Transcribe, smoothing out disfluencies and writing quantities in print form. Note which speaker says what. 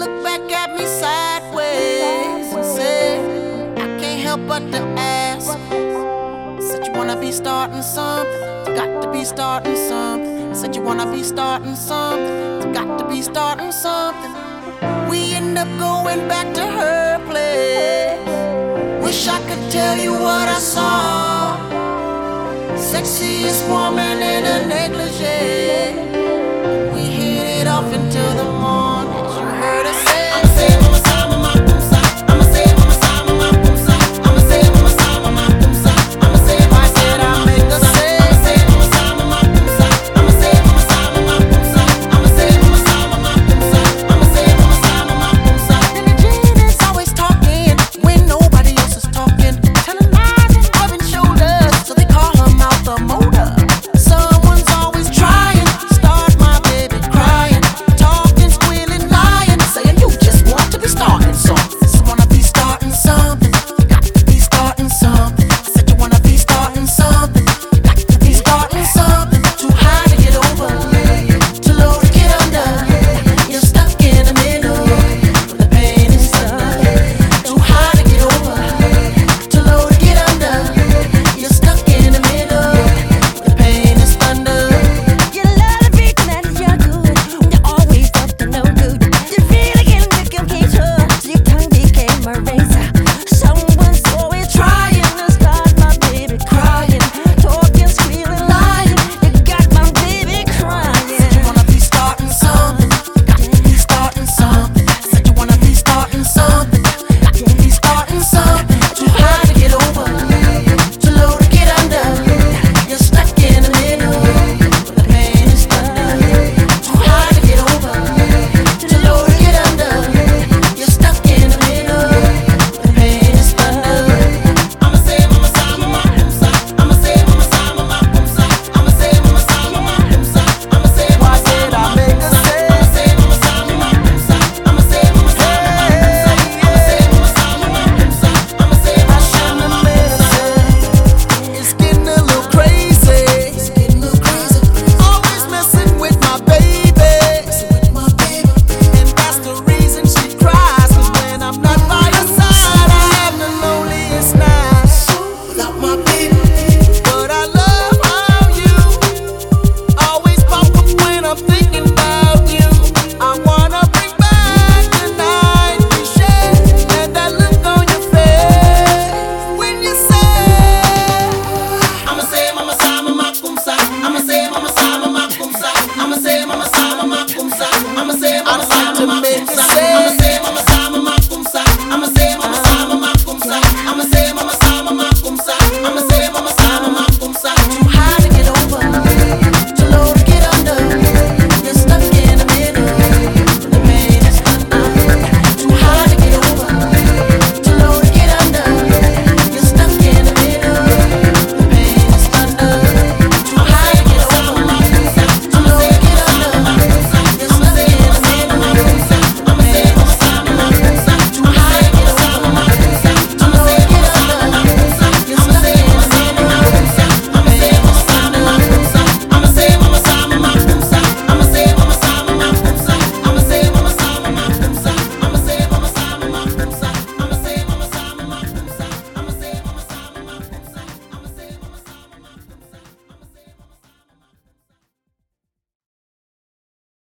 Speaker 1: looked back at me sideways and said, I can't help but to ask. Said you wanna be starting something, you got to be starting something. Said you wanna be starting something, you got to be starting something. We end up going back to her place. Wish I could tell you what I saw. Sexiest woman in a negligee. We hit it off into the